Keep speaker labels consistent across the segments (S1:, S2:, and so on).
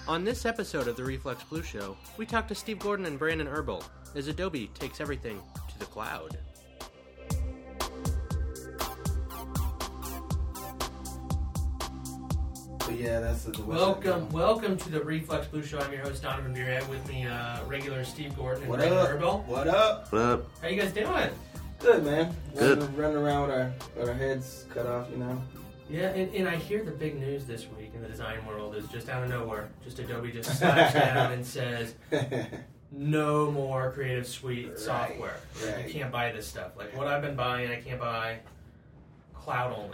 S1: On this episode of the Reflex Blue Show, we talk to Steve Gordon and Brandon Erbel as Adobe takes everything to the cloud.
S2: So yeah, that's the
S3: Welcome to the Reflex Blue Show. I'm your host, Donovan Beerhead. With me, regular Steve Gordon and
S2: What
S3: Brandon
S2: up?
S3: Erbel.
S2: What up?
S4: What up?
S3: How you guys doing?
S2: Good, man.
S4: Good.
S2: Running around with our heads cut off, you know.
S3: Yeah, and I hear the big news this week in the design world is just out of nowhere. Just Adobe just slaps down and says, no more Creative Suite software.
S2: Right.
S3: You can't buy this stuff. Like what I've been buying, I can't buy. Cloud only.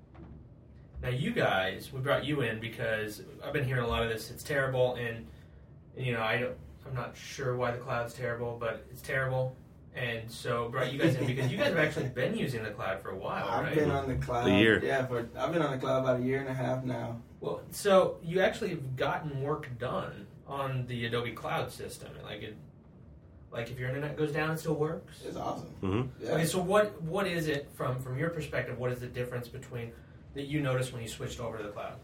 S3: Now you guys, we brought you in because I've been hearing a lot of this. It's terrible, and you know I'm not sure why the cloud's terrible, but it's terrible. And so brought you guys in because you guys have actually been using the cloud for a while, right?
S2: I've been on the cloud.
S4: A year.
S2: Yeah, I've been on the cloud about a year and a half now.
S3: Well, so you actually have gotten work done on the Adobe Cloud system. Like if your internet goes down, it still works.
S2: It's awesome.
S4: Mm-hmm.
S2: Yeah.
S3: Okay, so what is it from your perspective? What is the difference between that you noticed when you switched over to the cloud?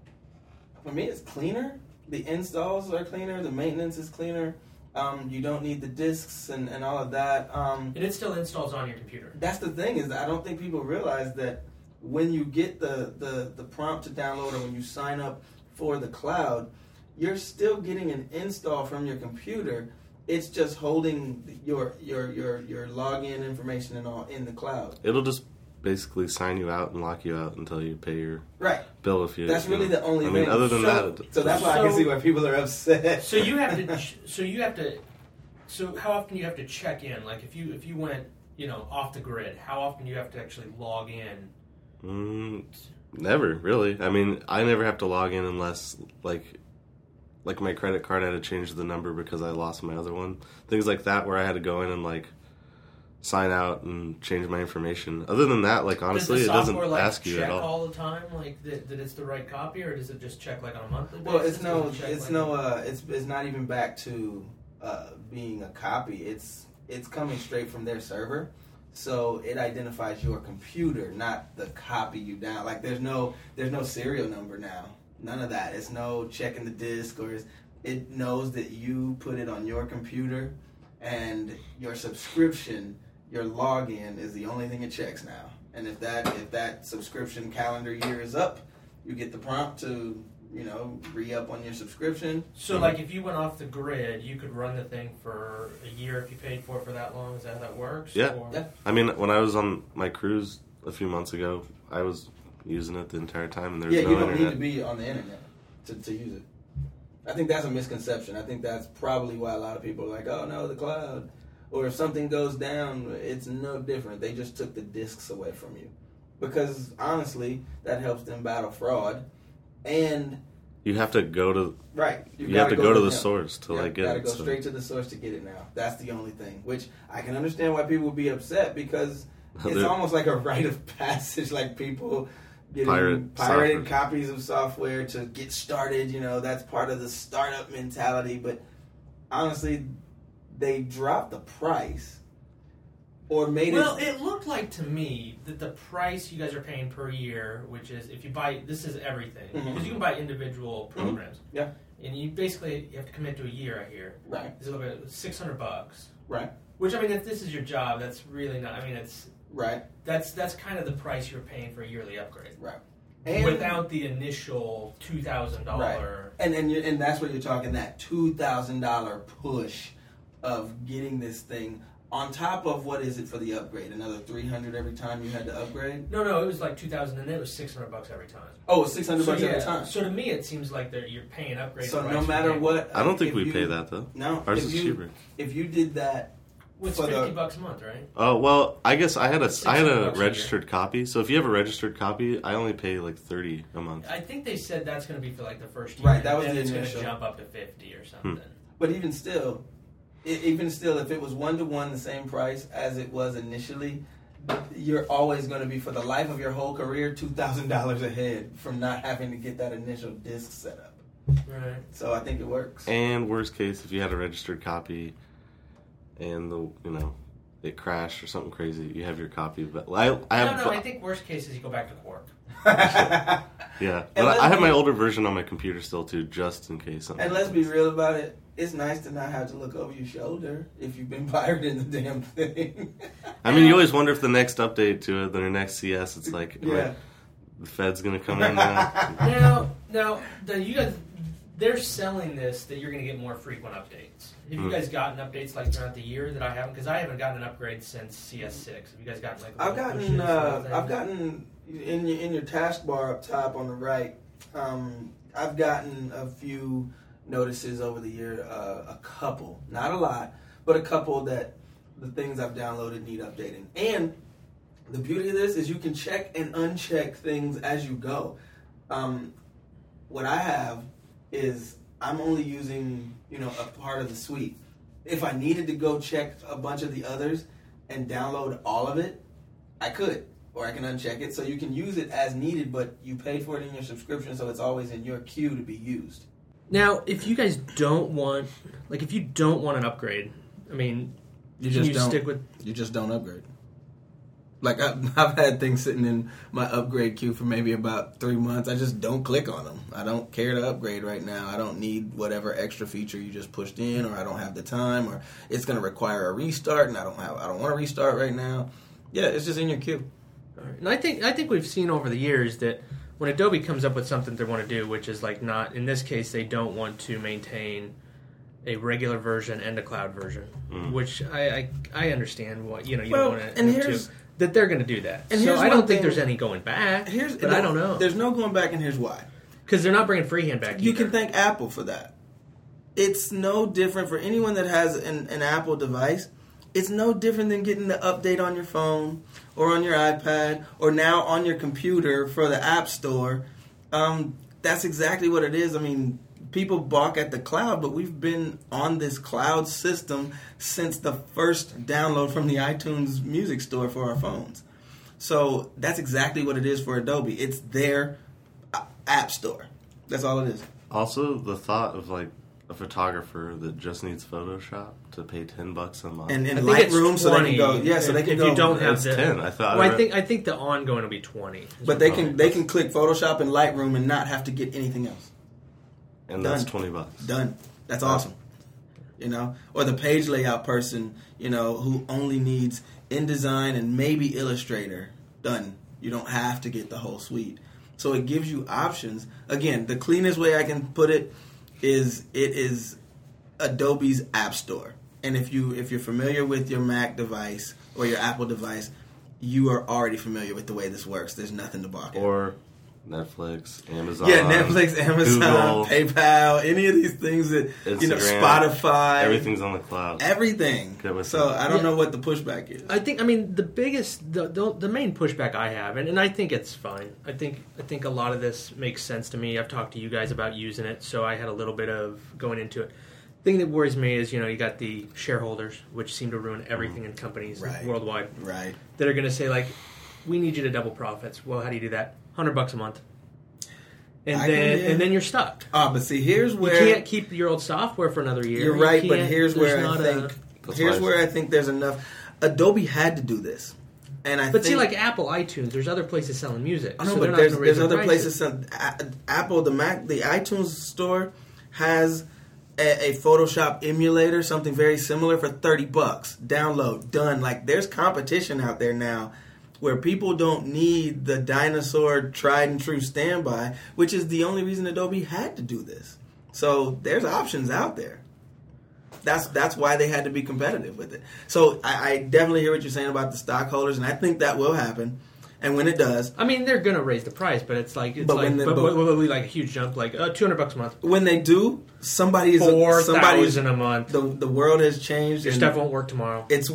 S2: For me, it's cleaner. The installs are cleaner. The maintenance is cleaner. You don't need the disks and all of that.
S3: And it still installs on your computer.
S2: That's the thing, is that I don't think people realize that when you get the prompt to download or when you sign up for the cloud, you're still getting an install from your computer. It's just holding your login information and all in the cloud.
S4: It'll just basically sign you out and lock you out until you pay your
S2: Right.
S4: bill. If you.
S2: That's really the only
S4: I
S2: thing.
S4: mean, other than that.
S2: So that's why I can see why people are upset.
S3: So you have to. So how often do you have to check in? Like if you went off the grid, how often do you have to actually log in?
S4: Never really. I mean, I never have to log in unless like my credit card had to change the number because I lost my other one. Things like that where I had to go in and like sign out and change my information. Other than that, like honestly, it doesn't ask you at all.
S3: Does the software all the time, like that it's the right copy, or does it just check like on a monthly basis?
S2: Well, it's not even back to being a copy. It's coming straight from their server, so it identifies your computer, not the copy you down. Like there's no serial number now. None of that. It's no checking the disk, or it knows that you put it on your computer, and your subscription, your login is the only thing it checks now. And if that subscription calendar year is up, you get the prompt to re-up on your subscription.
S3: So like if you went off the grid, you could run the thing for a year if you paid for it for that long. Is that how that works?
S4: Yeah.
S3: Or?
S2: Yeah.
S4: I mean, when I was on my cruise a few months ago, I was using it the entire time, and there's no
S2: you don't
S4: internet.
S2: need to be on the internet to use it. I think that's a misconception. I think that's probably why a lot of people are like, oh no, the cloud. Or if something goes down, it's no different. They just took the disks away from you. Because honestly, that helps them battle fraud. And
S4: You have to go to
S2: right,
S4: you have to go to the
S2: them.
S4: source to like get
S2: it. You
S4: it.
S2: gotta go straight to the source to get it now. That's the only thing. Which I can understand why people would be upset, because it's almost like a rite of passage, like people getting pirated copies of software to get started. That's part of the startup mentality. But honestly, they dropped the price or made
S3: Well, it looked like to me that the price you guys are paying per year, which is if you buy, this is everything, because you can buy individual programs.
S2: Mm-hmm. Yeah.
S3: And you have to commit to a year, I hear.
S2: Right.
S3: It's a little bit $600.
S2: Right.
S3: Which, I mean, if this is your job, that's really not, I mean, it's...
S2: Right.
S3: That's kind of the price you're paying for a yearly upgrade.
S2: Right. And
S3: without the initial $2,000.
S2: Right. And that's what you're talking, that $2,000 push of getting this thing on top of, what is it for the upgrade? Another $300 every time you had to upgrade?
S3: No, it was like $2,000, and then it was $600 every time.
S2: Oh, it's $600 every time.
S3: So to me, it seems like you're paying upgrade.
S2: So no matter what,
S4: I don't think we pay that though.
S2: No,
S4: ours is cheaper.
S2: If you did that,
S3: it's $50 a month, right?
S4: Oh well, I guess I had a
S3: $600
S4: registered copy. So if you have a registered copy, I only pay like $30 a month.
S3: I think they said that's going to be for like the first year.
S2: Right, that was
S3: and
S2: the
S3: it's
S2: initial.
S3: going to jump up to $50 or something.
S2: But even still, if it was 1-to-1 the same price as it was initially, you're always going to be, for the life of your whole career, $2,000 ahead from not having to get that initial disc set up.
S3: Right.
S2: So I think it works.
S4: And worst case, if you had a registered copy, and it crashed or something crazy, you have your copy. But I
S3: I think worst case is you go back to Quark.
S4: Yeah,
S2: And
S4: but I have my older version on my computer still too, just in case.
S2: And let's be real about it. It's nice to not have to look over your shoulder if you've been pirating the damn thing.
S4: I mean, you always wonder if the next update to it, the next CS, it's like,
S2: Yeah.
S4: the Fed's gonna come in now.
S3: Now, you guys, they're selling this that you're going to get more frequent updates. Have you guys gotten updates like throughout the year that I haven't? Because I haven't gotten an upgrade since CS6. Have you guys gotten like?
S2: I've gotten in your taskbar up top on the right. I've gotten a few notices over the year, a couple, not a lot, but a couple that the things I've downloaded need updating. And the beauty of this is you can check and uncheck things as you go. What I have is I'm only using, a part of the suite. If I needed to go check a bunch of the others and download all of it, I could. Or I can uncheck it. So you can use it as needed, but you pay for it in your subscription, so it's always in your queue to be used.
S3: Now, if you guys don't want, if you don't want an upgrade, I mean,
S2: You just don't upgrade. Like, I've had things sitting in my upgrade queue for maybe about 3 months. I just don't click on them. I don't care to upgrade right now. I don't need whatever extra feature you just pushed in, or I don't have the time, or it's going to require a restart, and I don't want to restart right now. Yeah, it's just in your queue.
S3: All right. And I think we've seen over the years that when Adobe comes up with something they want to do, which is not, in this case, they don't want to maintain a regular version and a cloud version, which I understand what, you don't want to, that they're going to do that.
S2: And
S3: so I don't think there's any going back, but I don't know.
S2: There's no going back, and here's why.
S3: Because they're not bringing freehand back
S2: You
S3: either.
S2: can thank Apple for that. It's no different for anyone that has an Apple device. It's no different than getting the update on your phone or on your iPad or now on your computer for the App Store. That's exactly what it is. I mean, people balk at the cloud, but we've been on this cloud system since the first download from the iTunes Music Store for our phones. So that's exactly what it is for Adobe. It's their App Store. That's all it is.
S4: Also, the thought of a photographer that just needs Photoshop to pay $10 a month.
S2: And in Lightroom, so they can go. Yeah, so they can
S3: if
S2: go.
S3: You don't have
S4: it's 10. I thought.
S3: Well, I think the ongoing will be 20.
S2: But they can click Photoshop and Lightroom and not have to get anything else.
S4: And that's $20.
S2: Done. That's awesome. Or the page layout person, who only needs InDesign and maybe Illustrator. Done. You don't have to get the whole suite. So it gives you options. Again, the cleanest way I can put it is Adobe's App Store. And if you're familiar with your Mac device or your Apple device, you are already familiar with the way this works. There's nothing to balk at.
S4: Or Netflix, Amazon.
S2: Yeah, Netflix, Amazon,
S4: Google,
S2: PayPal, any of these things that,
S4: Instagram,
S2: Spotify.
S4: Everything's on the cloud.
S2: Everything. So I don't know what the pushback is.
S3: I mean, the biggest, the main pushback I have, and I think it's fine. I think a lot of this makes sense to me. I've talked to you guys about using it, so I had a little bit of going into it. The thing that worries me is, you got the shareholders, which seem to ruin everything in companies worldwide.
S2: Right.
S3: That are going to say, we need you to double profits. Well, how do you do that? $100 a month. And then you're stuck.
S2: But see, here's where
S3: you can't keep your old software for another year.
S2: You're right, but here's where I think there's enough. Adobe had to do this, and I. But
S3: see, like Apple, iTunes, there's other places selling music.
S2: I know, but there's other places. Apple, the Mac, the iTunes store has a Photoshop emulator, something very similar for $30. Download, done. There's competition out there now, where people don't need the dinosaur tried and true standby, which is the only reason Adobe had to do this. So there's options out there. That's why they had to be competitive with it. So I definitely hear what you're saying about the stockholders, and I think that will happen. And when it does,
S3: I mean, they're going to raise the price, but will be a huge jump, $200 a month.
S2: When they do, somebody's
S3: $4,000 a month.
S2: The world has changed.
S3: Your stuff won't work tomorrow.
S2: It's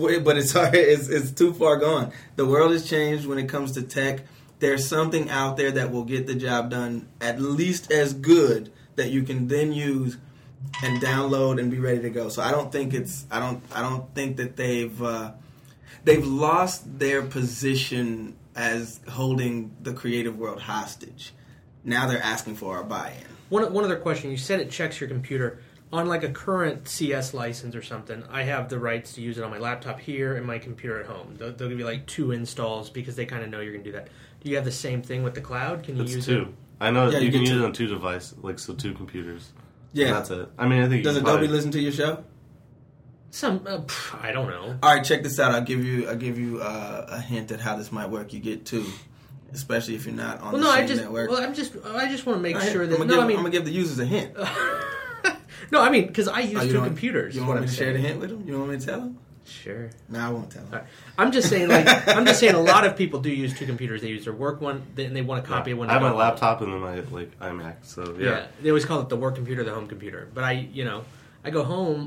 S2: too far gone. The world has changed when it comes to tech. There's something out there that will get the job done at least as good that you can then use and download and be ready to go. So I don't think that they've lost their position as holding the creative world hostage. Now they're asking for our buy-in.
S3: One other question. You said it checks your computer. On a current CS license or something, I have the rights to use it on my laptop here and my computer at home. They'll give you 2 installs because they kind of know you're going to do that. Do you have the same thing with the cloud? Can you use
S4: 2.
S3: it?
S4: I know
S2: Yeah,
S4: you
S2: you
S4: can
S2: get
S4: use
S2: to-
S4: it on 2 devices, like so 2 computers.
S2: Yeah.
S4: And that's it. I mean, I think
S2: Does
S4: you can
S2: Adobe
S4: probably-
S2: listen to your show?
S3: I don't know.
S2: All right, check this out. I'll give you a hint at how this might work. You get 2, especially if you're not on the same network.
S3: I just want to make sure that.
S2: I'm gonna give the users a hint.
S3: No, I mean because I use
S2: you
S3: 2
S2: don't-
S3: computers.
S2: You
S3: is
S2: want
S3: what
S2: me
S3: I'm
S2: to share the
S3: saying.
S2: hint with them? You want me to tell them?
S3: Sure.
S2: No, I won't tell them.
S3: All right. I'm just saying, a lot of people do use 2 computers. They use their work one, and they want to copy it when
S4: I have
S3: they're
S4: my
S3: not home.
S4: laptop and then my iMac. So yeah.
S3: They always call it the work computer, the home computer. But I go home.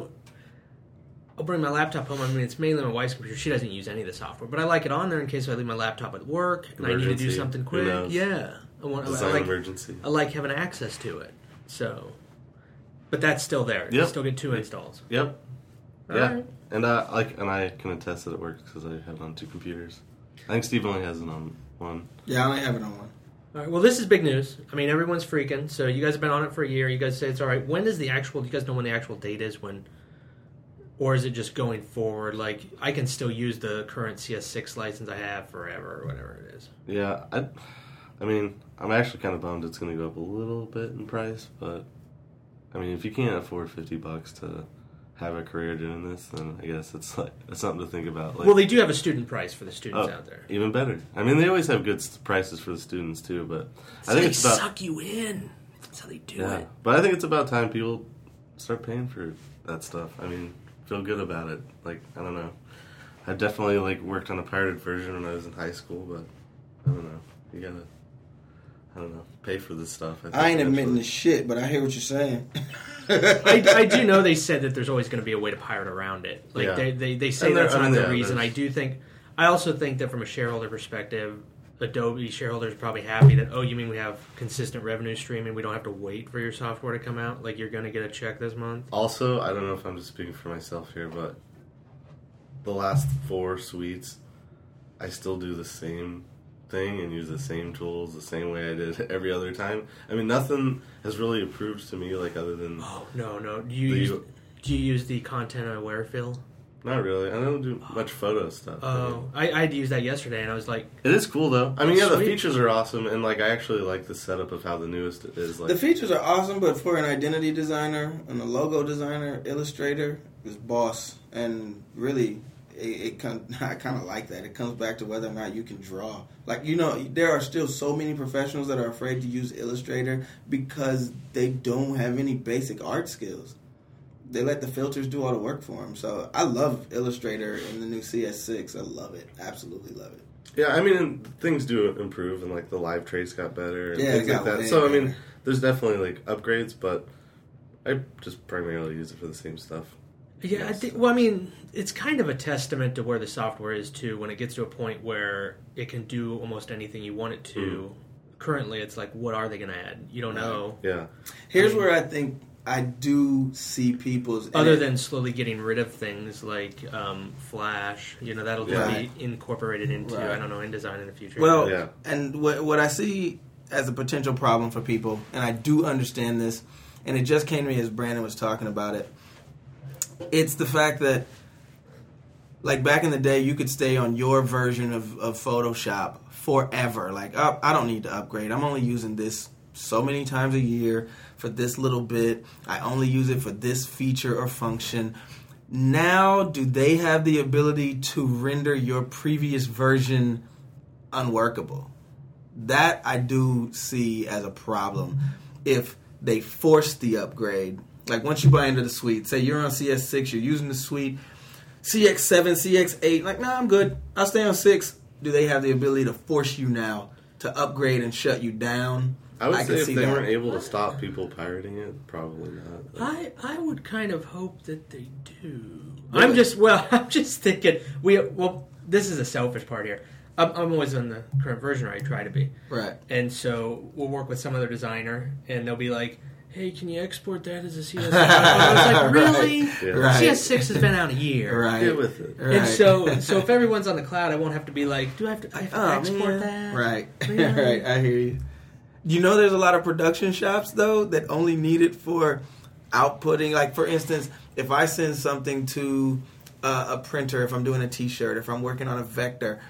S3: I'll bring my laptop home. I mean, it's mainly my wife's computer. She doesn't use any of the software, but I like it on there in case I leave my laptop at work and I need to do
S4: Emergency.
S3: something
S4: Who
S3: quick.
S4: knows?
S3: Yeah,
S4: Design emergency.
S3: I like having access to it. So, but that's still there. You
S4: Yep.
S3: still get 2 installs.
S4: Yep.
S3: All
S4: yeah.
S3: right.
S4: And I can attest that it works because I have it on 2 computers. I think Steve only has it on 1.
S2: Yeah, I only have it on 1.
S3: All right. Well, this is big news. I mean, everyone's freaking. So you guys have been on it for a year. You guys say it's all right. When is the actual? Do you guys know when the actual date is? When? Or is it just going forward? Like, I can still use the current CS6 license I have forever, or whatever it is.
S4: Yeah. I mean, I'm actually kind of bummed it's going to go up a little bit in price, but I mean, if you can't afford $50 to have a career doing this, then I guess it's something to think about.
S3: Well, they do have a student price for the students out there.
S4: Even better. I mean, they always have good prices for the students too, but
S3: So
S4: I think
S3: they
S4: it's about
S3: suck you in. That's how they do
S4: yeah.
S3: it.
S4: But I think it's about time people start paying for that stuff. I mean, feel good about it. Like, I don't know. I definitely worked on a pirated version when I was in high school, but I don't know. You gotta, I don't know, pay for this stuff. think
S2: I ain't admitting
S4: eventually.
S2: this shit, but I hear what you're saying.
S3: I do know they said that there's always going to be a way to pirate around it. Like
S4: Yeah.
S3: they say
S4: And there-
S3: that's
S4: I
S3: not
S4: mean,
S3: the
S4: yeah,
S3: reason.
S4: there's-
S3: I also think that from a shareholder perspective, Adobe shareholders are probably happy that, oh, you mean we have consistent revenue stream and we don't have to wait for your software to come out? Like, you're going to get a check this month?
S4: Also, I don't know if I'm just speaking for myself here, but the last 4 suites, I still do the same thing and use the same tools the same way I did every other time. I mean, nothing has really improved to me, other than...
S3: Oh, no. Do you use the content aware fill?
S4: Not really. I don't do much photo stuff.
S3: Oh, I had to use that yesterday, and I was like...
S4: It is cool, though. I mean, yeah, the
S3: Sweet.
S4: features are awesome, and, I actually like the setup of how the newest is.
S2: The features are awesome, but for an identity designer and a logo designer, Illustrator is boss. And really, I kind of like that. It comes back to whether or not you can draw. There are still so many professionals that are afraid to use Illustrator because they don't have any basic art skills. They let the filters do all the work for them. So I love Illustrator in the new CS6. I love it. Absolutely love it.
S4: Yeah, I mean, and things do improve, and, the live trace got better, and
S2: Yeah,
S4: things
S2: it
S4: like
S2: got
S4: that.
S2: way
S4: So, I mean,
S2: better.
S4: there's definitely, upgrades, but I just primarily use it for the same stuff.
S3: Yeah, I think. Well, I mean, it's kind of a testament to where the software is too. When it gets to a point where it can do almost anything you want it to. Currently, it's like, what are they going to add? You don't know.
S4: Yeah.
S2: Here's where I think I do see people's...
S3: Other than slowly getting rid of things like Flash, that'll just
S2: Right.
S3: be incorporated into
S2: Right.
S3: I don't know, InDesign in the future.
S2: Well,
S4: Yeah.
S2: and what I see as a potential problem for people, and I do understand this, and it just came to me as Brandon was talking about it, it's the fact that, back in the day, you could stay on your version of Photoshop forever. I don't need to upgrade. I'm only using this so many times a year for this little bit. I only use it for this feature or function. Now, do they have the ability to render your previous version unworkable? That I do see as a problem if they force the upgrade. Once you buy into the suite, say you're on CS6, you're using the suite, CX7, CX8, nah, I'm good. I'll stay on 6. Do they have the ability to force you now to upgrade and shut you down?
S4: I would say
S2: can
S4: if
S2: see
S4: they
S2: that.
S4: weren't able to stop people pirating it, probably not.
S3: I would kind of hope that they do.
S2: Really?
S3: I'm just thinking. This is a selfish part here. I'm always on the current version, or I try to be.
S2: Right.
S3: And so we'll work with some other designer, and they'll be like, hey, can you export that as a CS6? I was like, really?
S4: Yeah.
S2: Right.
S3: CS6 has been out a year.
S2: Right.
S4: Get with it.
S2: Right.
S3: And so if everyone's on the cloud, I won't have to be like, do I have to export
S2: man.
S3: that?
S2: Right.
S3: Really?
S2: Right. I hear you. There's a lot of production shops, though, that only need it for outputting. For instance, if I send something to a printer, if I'm doing a T-shirt, if I'm working on a vector,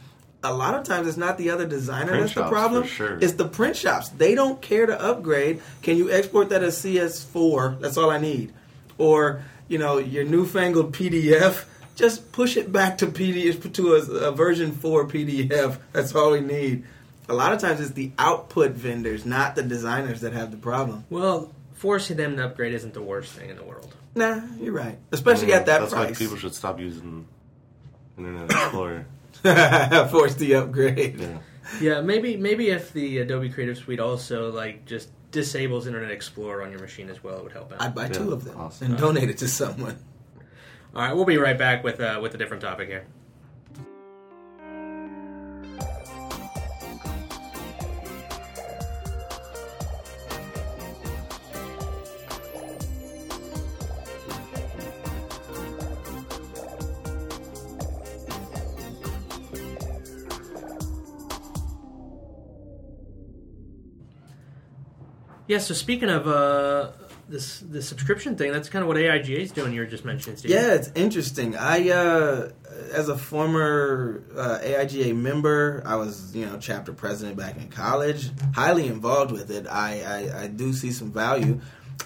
S2: a lot of times it's not the other designer
S4: Print
S2: that's the
S4: shops,
S2: problem.
S4: for sure.
S2: It's the print shops. They don't care to upgrade. Can you export that as CS4? That's all I need. Or, your newfangled PDF, just push it back to PDF to a version 4 PDF. That's all we need. A lot of times it's the output vendors, not the designers, that have the problem.
S3: Well, forcing them to upgrade isn't the worst thing in the world.
S2: Nah, you're right. Especially at that
S4: that's
S2: price.
S4: That's why people should stop using Internet Explorer.
S2: Force the upgrade.
S4: Yeah.
S3: Yeah, maybe if the Adobe Creative Suite also just disables Internet Explorer on your machine as well, it would help out.
S2: I'd buy 2 of them
S4: awesome.
S2: and donate it to someone.
S3: All right, we'll be right back with a different topic here. Yeah, so speaking of this subscription thing, that's kind of what AIGA is doing. You were just mentioning, Steve.
S2: Yeah, it's interesting. I, as a former AIGA member, I was chapter president back in college, highly involved with it. I do see some value.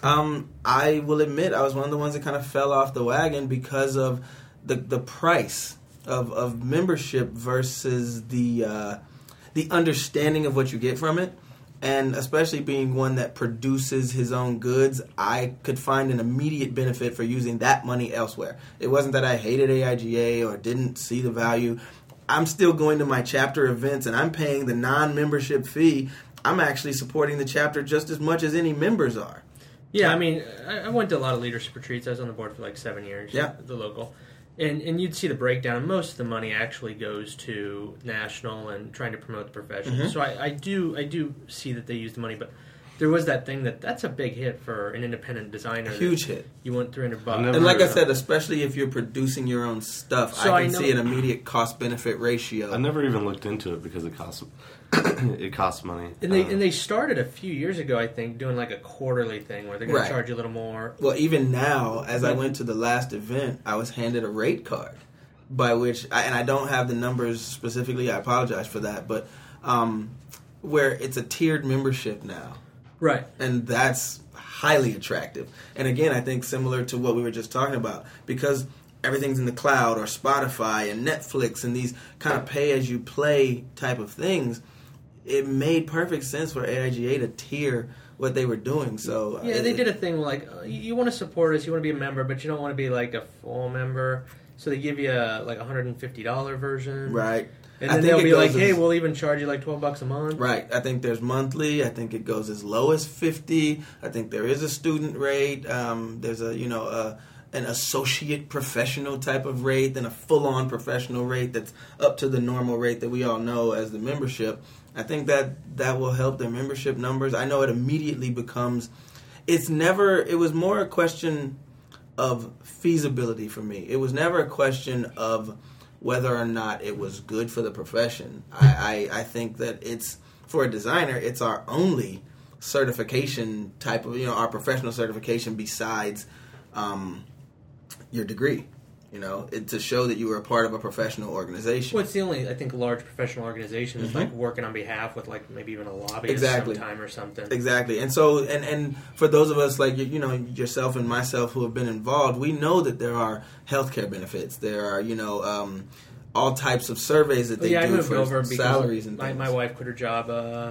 S2: I will admit I was one of the ones that kind of fell off the wagon because of the price of membership versus the understanding of what you get from it. And especially being one that produces his own goods, I could find an immediate benefit for using that money elsewhere. It wasn't that I hated AIGA or didn't see the value. I'm still going to my chapter events and I'm paying the non-membership fee. I'm actually supporting the chapter just as much as any members are.
S3: Yeah, I mean, I went to a lot of leadership retreats. I was on the board for 7 years.
S2: Yeah.
S3: The local. And you'd see the breakdown. Most of the money actually goes to national and trying to promote the profession. Mm-hmm. So I do see that they use the money, but there was that thing that's a big hit for an independent designer.
S2: Huge hit.
S3: You want $300.
S2: And like I said, especially if you're producing your own stuff, so I can see an immediate cost-benefit ratio.
S4: I never even looked into it because it costs money.
S3: And they started a few years ago, I think, doing a quarterly thing where they're going to charge you a little more.
S2: Well, even now, as I went to the last event, I was handed a rate card, by which, and I don't have the numbers specifically, I apologize for that, but where it's a tiered membership now.
S3: Right.
S2: And that's highly attractive. And again, I think similar to what we were just talking about, because everything's in the cloud or Spotify and Netflix and these kind of pay-as-you-play type of things, it made perfect sense for AIGA to tier what they were doing. So
S3: yeah, they did a thing you want to support us, you want to be a member, but you don't want to be a full member. So they give you a $150 version.
S2: Right.
S3: And then they'll be hey, we'll even charge you $12 a month.
S2: Right. I think there's monthly. I think it goes as low as $50. I think there is a student rate. There's an associate professional type of rate, then a full-on professional rate that's up to the normal rate that we all know as the membership. I think that will help their membership numbers. I know it immediately becomes... It was more a question of feasibility for me. It was never a question of whether or not it was good for the profession. I think that it's, for a designer, it's our only certification type of, our professional certification besides your degree, to show that you were a part of a professional organization.
S3: Well, it's the only, I think, large professional organization that's working on behalf with maybe even a lobbyist sometime or something.
S2: Exactly. And so, and for those of us yourself and myself who have been involved, we know that there are healthcare benefits. There are, all types of surveys that they do for salaries and things.
S3: My wife quit her job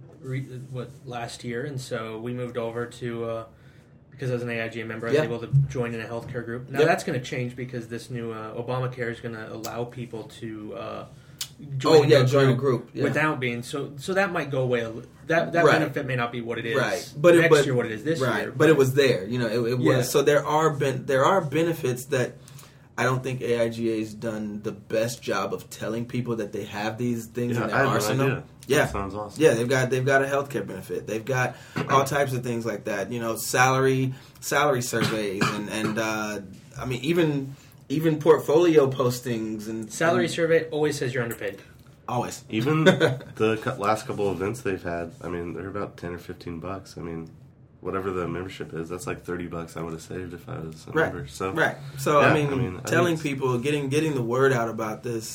S3: last year, and so we moved over to... because as an AIGA member, I was able to join in a healthcare group. Now that's going to change because this new Obamacare is going to allow people to join a group without being so that might go away. That benefit may not be what it is next year, what it is this year.
S2: But it was there. It was. So there are benefits that I don't think AIGA's done the best job of telling people that they have these things in their arsenal.
S4: No, yeah, that sounds awesome.
S2: Yeah, they've got a healthcare benefit. They've got all types of things like that. Salary surveys and I mean even portfolio postings and
S3: salary survey always says you're underpaid.
S2: Always.
S4: Even the last couple of events they've had, I mean, they're about $10 or $15. I mean, whatever the membership is, that's $30 I would have saved if I was a member. So
S2: I mean, telling people, getting the word out about this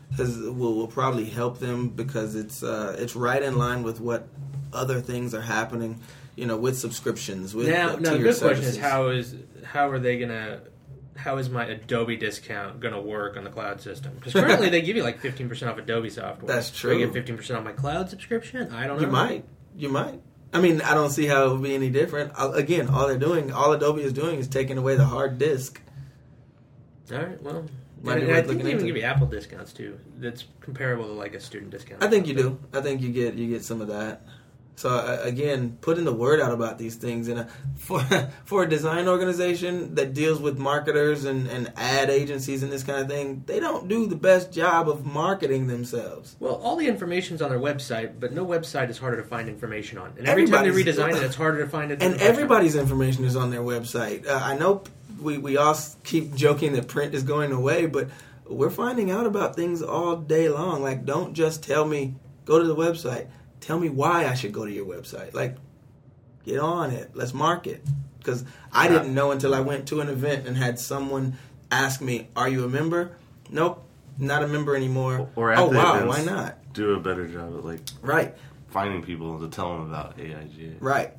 S2: will probably help them because it's right in line with what other things are happening, with subscriptions. With
S3: now the
S2: tier
S3: good
S2: services.
S3: question is how is my Adobe discount going to work on the cloud system? Because currently they give you like 15% off Adobe software.
S2: That's true.
S3: Do I get 15% off my cloud subscription? I don't know.
S2: You might. I mean, I don't see how it would be any different. Again, all Adobe is doing is taking away the hard disk.
S3: All right, well.
S2: Might be
S3: And I
S2: worth
S3: think
S2: looking
S3: they even
S2: into.
S3: give you Apple discounts too. That's comparable to like a student discount.
S2: I think you do. I think you get some of that. So again, putting the word out about these things, and for a design organization that deals with marketers and ad agencies and this kind of thing, they don't do the best job of marketing themselves.
S3: Well, all the information's on their website, but no website is harder to find information on. And every time they redesign it, it's harder to find it.
S2: And everybody's information is on their website. I know we all keep joking that print is going away, but we're finding out about things all day long. Like, don't just tell me, go to the website. Tell me why I should go to your website. Like, get on it. Let's market. Because I didn't know until I went to an event and had someone ask me, are you a member? Nope, not a member anymore.
S4: Or at
S2: oh,
S4: the
S2: wow,
S4: events,
S2: why not?
S4: do a better job at, like,
S2: Right.
S4: finding people to tell them about AIGA.
S2: Right.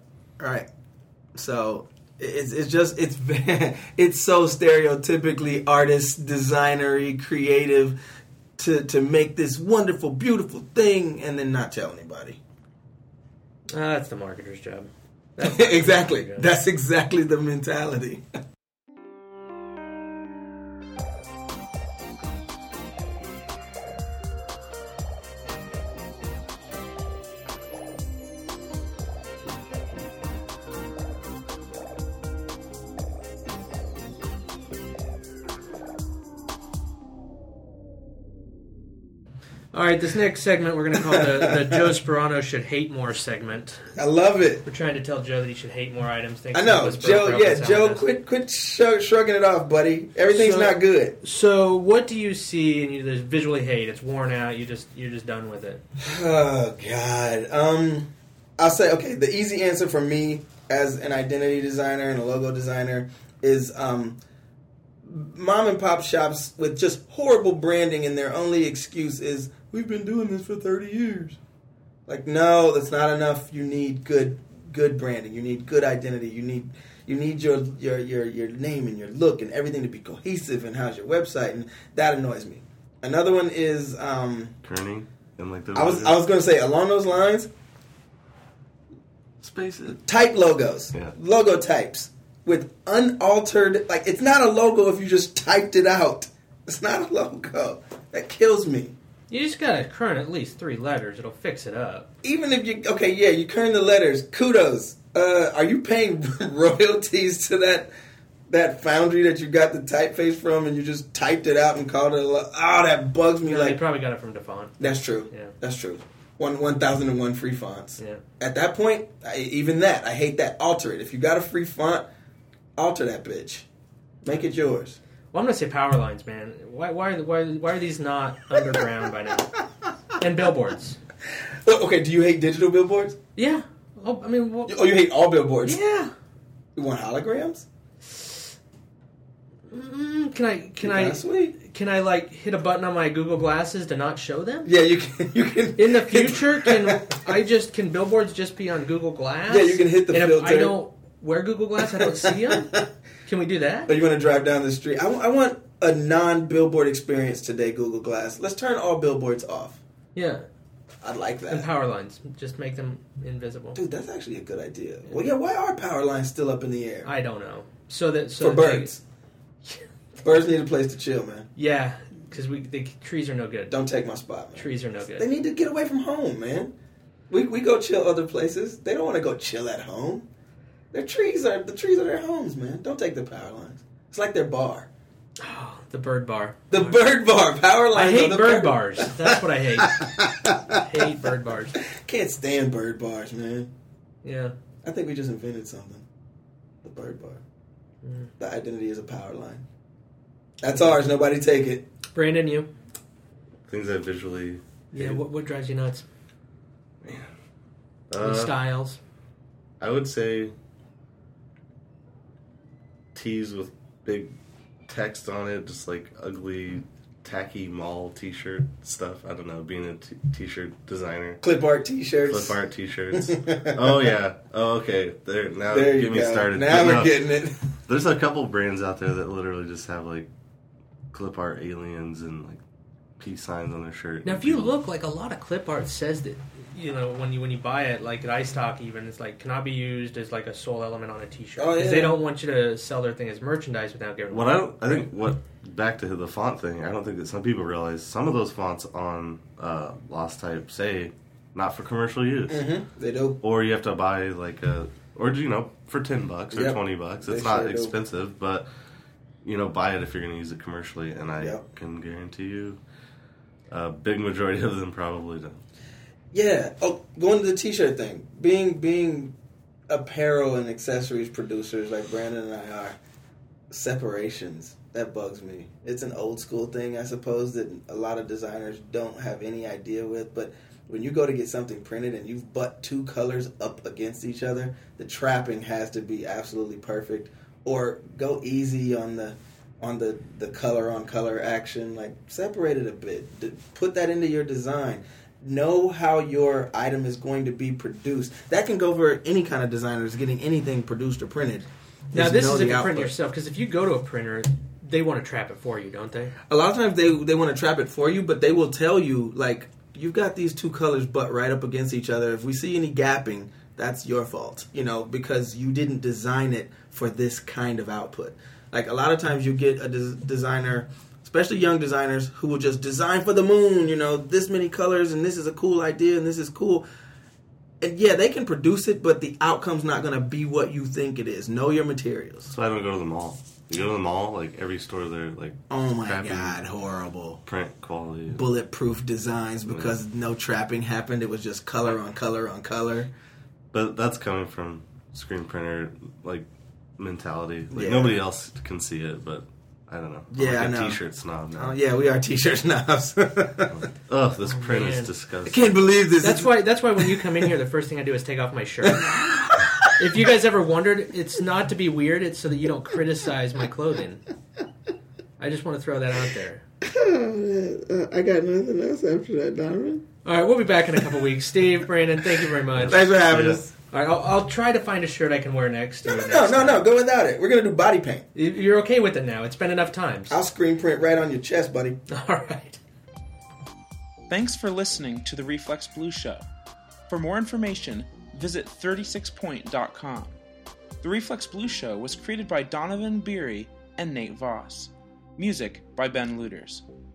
S2: So it's so stereotypically artist, designer-y, creative to make this wonderful, beautiful thing and then not tell anybody.
S3: That's the marketer's job.
S2: Exactly. That's exactly the mentality.
S3: All right, this next segment we're going to call the Joe Sperano Should Hate More segment.
S2: I love it.
S3: We're trying to tell Joe that he should hate more items. Thanks
S2: I know,
S3: to
S2: Joe. Yeah, Joe, quit shrugging it off, buddy. Everything's not good.
S3: So, what do you see and you just visually hate? It's worn out. You're just done with it.
S2: Oh God. I'll say the easy answer for me as an identity designer and a logo designer is mom and pop shops with just horrible branding and their only excuse is we've been doing this for 30 years. Like, no, that's not enough. You need good branding. You need good identity. You need your name and your look and everything to be cohesive. And how's your website? And that annoys me. Another one is
S4: Kerning and like the
S2: I was going to say along those lines.
S4: Spaces.
S2: Type logos.
S4: Yeah.
S2: Logo types with unaltered. Like, it's not a logo if you just typed it out. It's not a logo. That kills me.
S3: You just got to kern at least 3 letters. It'll fix it up.
S2: Even if you you kern the letters. Kudos. Are you paying royalties to that foundry that you got the typeface from, and you just typed it out and called it? That bugs me.
S3: No,
S2: like,
S3: they probably got it from Defont.
S2: That's true.
S3: Yeah,
S2: that's true. 1,001 free fonts.
S3: Yeah.
S2: At that point, I hate that. Alter it. If you got a free font, alter that bitch. Make it yours.
S3: Well, I'm gonna say power lines, man. Why are these not underground by now? And billboards.
S2: Okay, do you hate digital billboards?
S3: Yeah. Oh, I mean,
S2: you hate all billboards?
S3: Yeah.
S2: You want holograms?
S3: Can I like hit a button on my Google Glasses to not show them?
S2: Yeah, you can.
S3: In the future, can billboards just be on Google Glass?
S2: Yeah, you can hit the filter.
S3: If I don't wear Google Glass, I don't see them. Can we do that?
S2: Or you want to drive down the street? I want a non-billboard experience today. Google Glass. Let's turn all billboards off.
S3: Yeah.
S2: I'd like that.
S3: And power lines. Just make them invisible.
S2: Dude, that's actually a good idea. Yeah. Well, yeah, why are power lines still up in the air?
S3: I don't know. For
S2: birds. Birds need a place to chill, man.
S3: Yeah, because the trees are no good.
S2: Don't take my spot, man.
S3: Trees are no good.
S2: They need to get away from home, man. We go chill other places. They don't want to go chill at home. The trees are their homes, man. Don't take the power lines. It's like their bar.
S3: Oh, the bird bar.
S2: The bird bar. Power lines.
S3: I hate bird bars. That's what I hate. I hate bird bars.
S2: Can't stand bird bars, man.
S3: Yeah.
S2: I think we just invented something. The bird bar. Mm. The identity is a power line. That's ours. Nobody take it.
S3: Brandon, you?
S4: Things that visually...
S3: Yeah, what drives you nuts?
S4: Man.
S3: Styles?
S4: I would say tees with big text on it, just like ugly tacky mall t-shirt stuff. I don't know, being a t-shirt designer.
S2: Clip art t-shirts.
S4: Clip art t-shirts. Oh, yeah. Oh, okay. There
S2: you
S4: get me
S2: go.
S4: started.
S2: Now we're getting it.
S4: There's a couple brands out there that literally just have, like, clip art aliens and, like, peace signs on their shirt.
S3: Now, if you look, like, a lot of clip art says that, you know, when you buy it, like at iStock even, it's like, cannot be used as, like, a sole element on a t-shirt.
S2: Oh, yeah.
S3: Because they don't want you to sell their thing as merchandise without giving
S4: back to the font thing, I don't think that some people realize some of those fonts on Lost Type say not for commercial use.
S2: Mm-hmm. They do.
S4: Or you have to buy like for $10 or $20. It's not expensive, but buy it if you're going to use it commercially. And I can guarantee you, a big majority of them probably don't. Yeah.
S2: Oh, going to the t-shirt thing. Being apparel and accessories producers like Brandon and I are, separations. That bugs me. It's an old school thing, I suppose, that a lot of designers don't have any idea with. But when you go to get something printed and you've butt two colors up against each other, the trapping has to be absolutely perfect. Or go easy on the color on color action. Like, separate it a bit. Put that into your design. Know how your item is going to be produced. That can go for any kind of designers getting anything produced or printed.
S3: Now, this is if you print yourself, because if you go to a printer, they want to trap it for you, don't they?
S2: A lot of times they want to trap it for you, but they will tell you, like, you've got these two colors butt right up against each other. If we see any gapping, that's your fault, because you didn't design it for this kind of output. Like, a lot of times you get a designer, especially young designers, who will just design for the moon, this many colors, and this is a cool idea, and this is cool. And yeah, they can produce it, but the outcome's not going to be what you think it is. Know your materials.
S4: So I don't go to the mall. You go to the mall, like every store there, like
S2: oh my god, horrible
S4: print quality,
S2: bulletproof designs because no trapping happened. It was just color on color on color.
S4: But that's coming from screen printer like mentality. Like nobody else can see it, but I don't know.
S2: Yeah,
S4: I
S2: know.
S4: T-shirt snob now.
S2: Yeah, we are T-shirt snobs.
S4: This print is disgusting.
S2: I can't believe this.
S3: That's why when you come in here, the first thing I do is take off my shirt. If you guys ever wondered, it's not to be weird. It's so that you don't criticize my clothing. I just want to throw that out there.
S2: I got nothing else after that, Donovan.
S3: All right, we'll be back in a couple weeks. Steve, Brandon, thank you very much.
S2: Thanks for having us.
S3: All right, I'll try to find a shirt I can wear next.
S2: No, go without it. We're going to do body paint.
S3: You're okay with it now. It's been enough times.
S2: I'll screen print right on your chest, buddy.
S3: All right.
S5: Thanks for listening to the Reflex Blue Show. For more information, visit 36point.com. The Reflex Blue Show was created by Donovan Beery and Nate Voss. Music by Ben Luders.